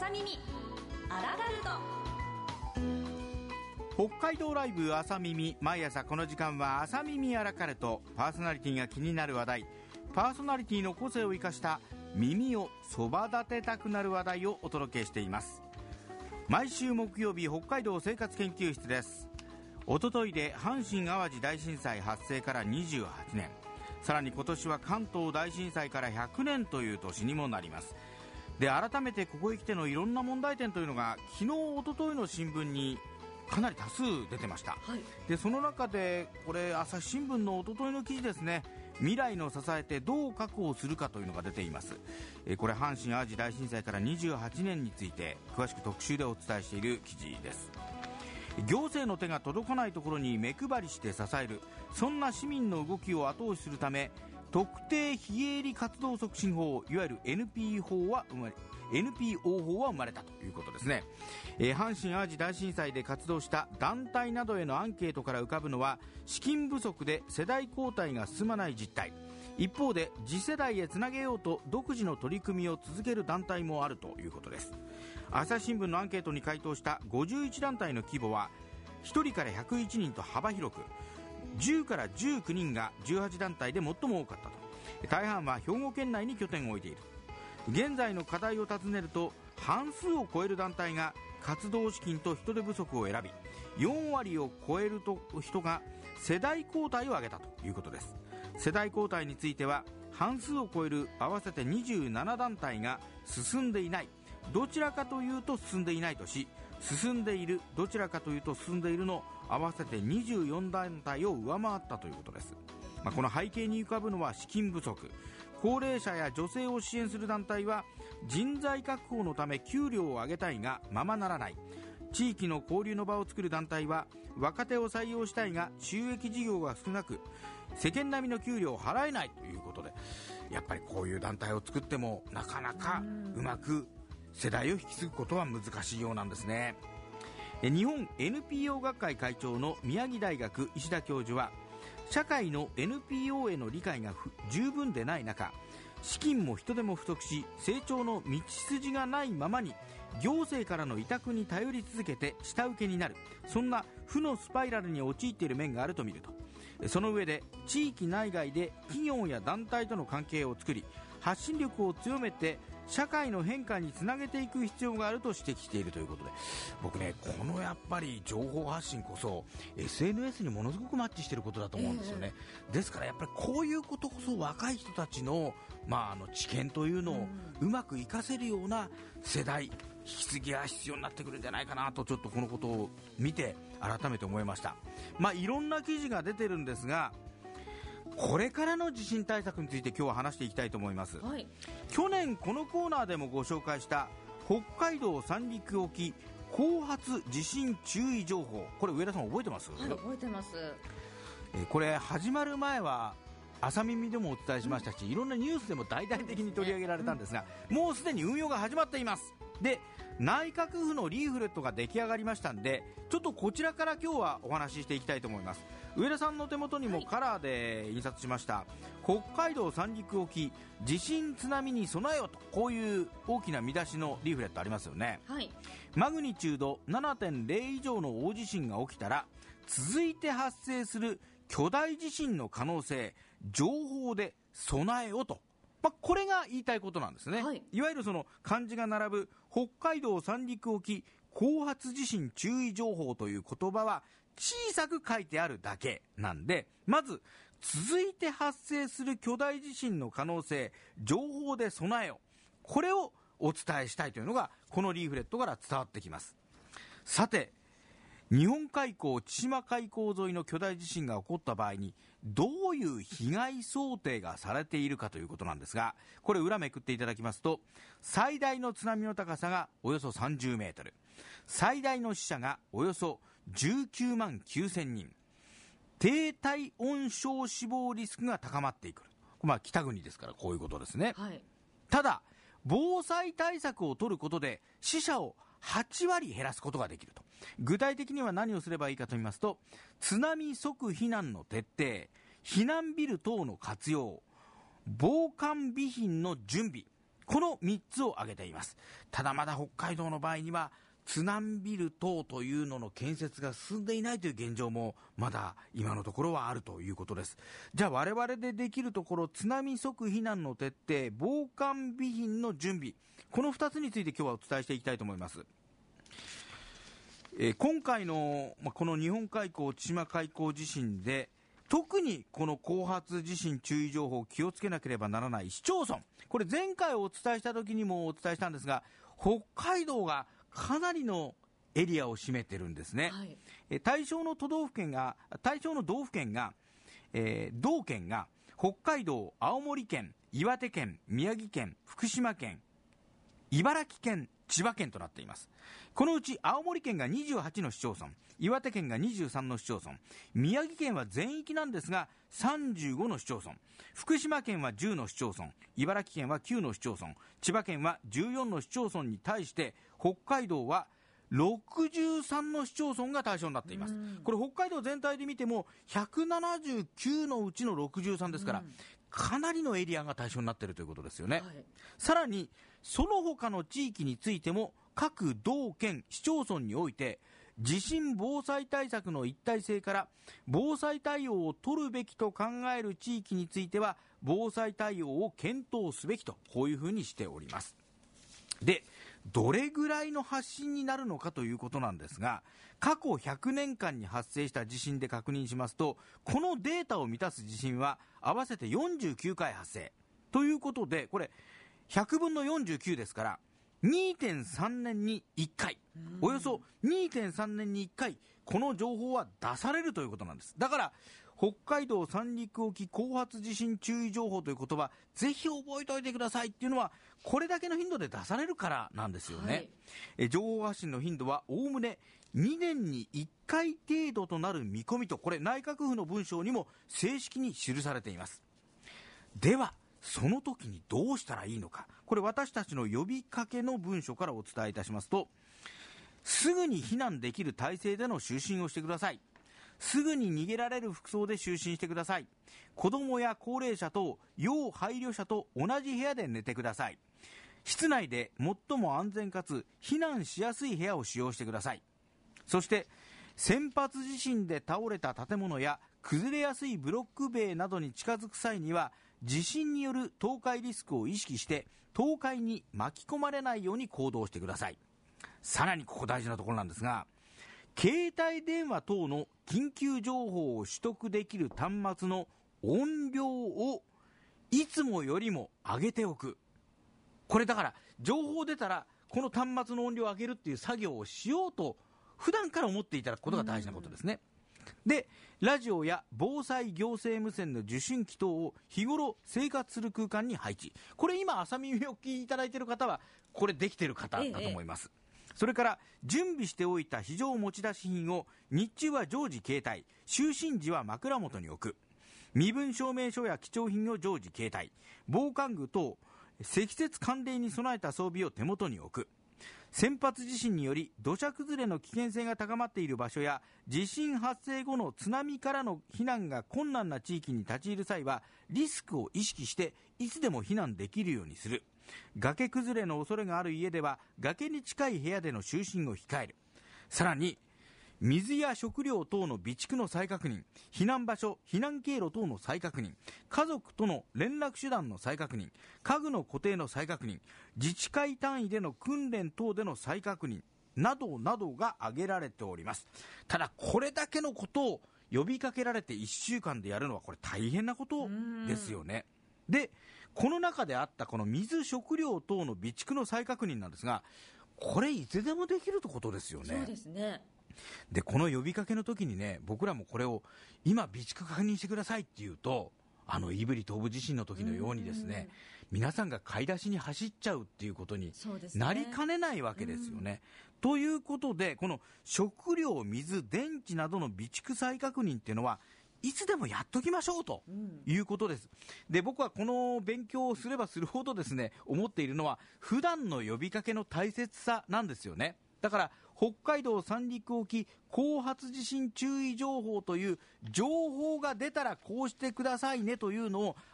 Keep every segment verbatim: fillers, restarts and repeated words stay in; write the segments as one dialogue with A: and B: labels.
A: 朝耳アラガル
B: ト。北海道ライブ朝耳、毎朝この時間は朝耳アラカルト。パーソナリティが気になる話題、パーソナリティの個性を生かした耳をそば立てたくなる話題をお届けしています。毎週木曜日、北海道生活研究室です。おとといで阪神淡路大震災発生からにじゅうはちねん、さらに今年は関東大震災からひゃくねんという年にもなります。で、改めてここへ来てのいろんな問題点というのが昨日おとといの新聞にかなり多数出てました、はい、でその中でこれ朝日新聞のおとといの記事ですね、未来の支えてどう確保するかというのが出ています。えこれ阪神淡路大震災からにじゅうはちねんについて詳しく特集でお伝えしている記事です。行政の手が届かないところに目配りして支える、そんな市民の動きを後押しするため、特定非営利活動促進法、いわゆる エヌピー 法は生まれ エヌピーオー 法は生まれたということですね。えー、阪神淡路大震災で活動した団体などへのアンケートから浮かぶのは、資金不足で世代交代が進まない実態、一方で次世代へつなげようと独自の取り組みを続ける団体もあるということです。朝日新聞のアンケートに回答したごじゅういち団体の規模はひとりからひゃくいちにんと幅広く、じゅうからじゅうきゅうにんがじゅうはち団体で最も多かったと。大半は兵庫県内に拠点を置いている。現在の課題を尋ねると、半数を超える団体が活動資金と人手不足を選び、よんわりを超えると人が世代交代を挙げたということです。世代交代については半数を超える合わせてにじゅうなな団体が進んでいない、どちらかというと進んでいないとし、進んでいる、どちらかというと進んでいるの合わせてにじゅうよん団体を上回ったということです。まあ、この背景に浮かぶのは資金不足、高齢者や女性を支援する団体は人材確保のため給料を上げたいがままならない、地域の交流の場を作る団体は若手を採用したいが収益事業が少なく世間並みの給料を払えないということで、やっぱりこういう団体を作ってもなかなかうまく世代を引き継ぐことは難しいようなんですね。日本 エヌピーオー 学会会長の宮城大学石田教授は、社会の エヌピーオー への理解が十分でない中、資金も人手も不足し、成長の道筋がないままに行政からの委託に頼り続けて下請けになる、そんな負のスパイラルに陥っている面があると見ると。その上で地域内外で企業や団体との関係を作り、発信力を強めて社会の変化につなげていく必要があると指摘しているということで、僕ね、このやっぱり情報発信こそ エスエヌエス にものすごくマッチしていることだと思うんですよね、えー、ですからやっぱりこういうことこそ若い人たちの、まあ、あの知見というのをうまく活かせるような世代引き継ぎが必要になってくるんじゃないかなと、ちょっとこのことを見て改めて思いました。まあ、いろんな記事が出てるんですが、これからの地震対策について今日は話していきたいと思います、はい、去年このコーナーでもご紹介した北海道三陸沖後発地震注意情報、これ上田さん覚えてます？
A: はい、覚えてます。
B: えこれ始まる前は朝耳でもお伝えしましたし、うん、いろんなニュースでも大々的に取り上げられたんですが、うん、もうすでに運用が始まっています。で、内閣府のリーフレットが出来上がりましたんで、ちょっとこちらから今日はお話ししていきたいと思います。上田さんの手元にもカラーで印刷しました、はい、北海道三陸沖地震津波に備えよと、こういう大きな見出しのリーフレットありますよね、はい、マグニチュード ななてんゼロ 以上の大地震が起きたら続いて発生する巨大地震の可能性、情報で備えよと、まあ、これが言いたいことなんですね、はい、いわゆるその漢字が並ぶ北海道三陸沖後発地震注意情報という言葉は小さく書いてあるだけなんで、まず続いて発生する巨大地震の可能性、情報で備えよ、これをお伝えしたいというのがこのリーフレットから伝わってきます。さて、日本海溝、千島海溝沿いの巨大地震が起こった場合にどういう被害想定がされているかということなんですが、これ裏めくっていただきますと、最大の津波の高さがおよそさんじゅうメートル、最大の死者がおよそじゅうきゅうまんきゅうせんにん、低体温症死亡リスクが高まっていく、まあ北国ですからこういうことですね、はい、ただ防災対策を取ることで死者をはちわり減らすことができると。具体的には何をすればいいかと言いますと、津波即避難の徹底、避難ビル等の活用、防寒備品の準備、 このみっつを挙げています。ただまだ北海道の場合には津南ビル等というのの建設が進んでいないという現状もまだ今のところはあるということです。じゃあ我々でできるところ、津波即避難の徹底、防寒備品の準備、このふたつについて今日はお伝えしていきたいと思います。えー、今回の、まあ、この日本海溝千島海溝地震で特にこの後発地震注意情報を気をつけなければならない市町村、これ前回お伝えした時にもお伝えしたんですが、北海道がかなりのエリアを占めてるんですね、はい、え対象の都道府県が対象の道府県が、えー、道県が北海道、青森県、岩手県、宮城県、福島県、茨城県、千葉県となっています。このうち青森県がにじゅうはちの市町村、岩手県がにじゅうさんの市町村、宮城県は全域なんですがさんじゅうごの市町村、福島県はじゅうの市町村、茨城県はきゅうの市町村、千葉県はじゅうよんの市町村に対して北海道はろくじゅうさんの市町村が対象になっています。これ北海道全体で見てもひゃくななじゅうきゅうのうちのろくじゅうさんですから、かなりのエリアが対象になっているということですよね、はい、さらにその他の地域についても各道県市町村において地震防災対策の一体性から防災対応を取るべきと考える地域については防災対応を検討すべきと、こういうふうにしております。で、どれぐらいの発震になるのかということなんですが、過去ひゃくねんかんに発生した地震で確認しますと、このデータを満たす地震は合わせてよんじゅうきゅうかい発生ということで、これひゃくぶんのよんじゅうきゅうですから にてんさんねんにいっかい、およそ にてんさんねんにいっかいこの情報は出されるということなんです。だから北海道三陸沖後発地震注意情報という言葉、ぜひ覚えておいてくださいっていうのはこれだけの頻度で出されるからなんですよね、はい、え情報発信の頻度はおおむねにねんにいっかい程度となる見込みと、これ内閣府の文章にも正式に記されています。ではその時にどうしたらいいのか、これ私たちの呼びかけの文書からお伝えいたしますと、すぐに避難できる体制での就寝をしてください。すぐに逃げられる服装で就寝してください。子供や高齢者と要配慮者と同じ部屋で寝てください。室内で最も安全かつ避難しやすい部屋を使用してください。そして先発地震で倒れた建物や崩れやすいブロック塀などに近づく際には地震による倒壊リスクを意識して倒壊に巻き込まれないように行動してください。さらにここ大事なところなんですが、携帯電話等の緊急情報を取得できる端末の音量をいつもよりも上げておく。これだから情報出たらこの端末の音量を上げるっていう作業をしようと普段から思っていただくことが大事なことですね。で、ラジオや防災行政無線の受信機等を日頃生活する空間に配置。これ今朝耳を聞いていただいている方はこれできている方だと思います、ええ。それから準備しておいた非常持ち出し品を日中は常時携帯、就寝時は枕元に置く。身分証明書や貴重品を常時携帯、防寒具等積雪寒冷に備えた装備を手元に置く。先発地震により土砂崩れの危険性が高まっている場所や地震発生後の津波からの避難が困難な地域に立ち入る際はリスクを意識していつでも避難できるようにする。崖崩れの恐れがある家では崖に近い部屋での就寝を控える。さらに水や食料等の備蓄の再確認、避難場所、避難経路等の再確認、家族との連絡手段の再確認、家具の固定の再確認、自治会単位での訓練等での再確認などなどが挙げられております。ただこれだけのことを呼びかけられていっしゅうかんでやるのはこれ大変なことですよね。で、この中であったこの水、食料等の備蓄の再確認なんですが、これいつでもできるってことですよね。
A: そうですね。
B: で、この呼びかけの時にね、僕らもこれを今備蓄確認してくださいっていうと、あの胆振東部地震の時のようにですね、皆さんが買い出しに走っちゃうっていうことになりかねないわけですよね。ということで、この食料、水、電池などの備蓄再確認っていうのはいつでもやっときましょうということです。で、僕はこの勉強をすればするほどですね、思っているのは普段の呼びかけの大切さなんですよね。だから北海道三陸沖後発地震注意情報という情報が出たらこうしてくださいねというのを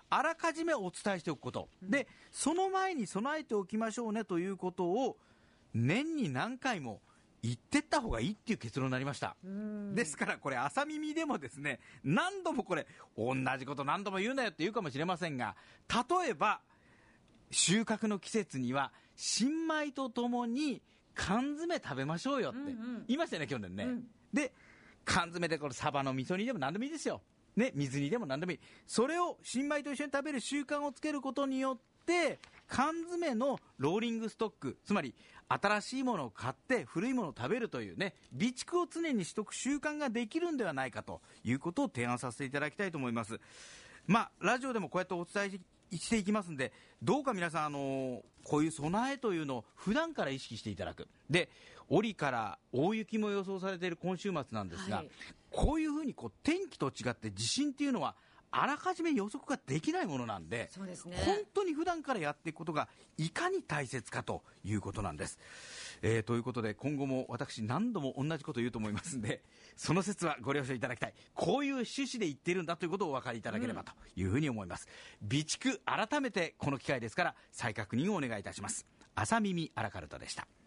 B: あらかじめお伝えしておくこと、うん、でその前に備えておきましょうねということを年に何回も言ってった方がいいっていう結論になりました。ですからこれ朝耳でもですね、何度もこれ同じこと何度も言うなよって言うかもしれませんが、例えば収穫の季節には新米とともに缶詰食べましょうよって言いましたよね、去年ね、うん、で缶詰でこれサバの味噌煮でも何でもいいですよ、ね、水煮でも何でもいい。それを新米と一緒に食べる習慣をつけることによって缶詰のローリングストック、つまり新しいものを買って古いものを食べるというね、備蓄を常にしとく習慣ができるんではないかということを提案させていただきたいと思います。まあラジオでもこうやってお伝えしていきますんで、どうか皆さん、あのこういう備えというのを普段から意識していただく。で折から大雪も予想されている今週末なんですが、はい、こういうふうにこう天気と違って地震っていうのはあらかじめ予測ができないものなんで、
A: そうですね、
B: 本当に普段からやっていくことがいかに大切かということなんです、えー、ということで今後も私何度も同じことを言うと思いますんで、その説はご了承いただきたい。こういう趣旨で言っているんだということをお分かりいただければというふうに思います、うん、備蓄改めてこの機会ですから再確認をお願いいたします。朝耳アラカルトでした。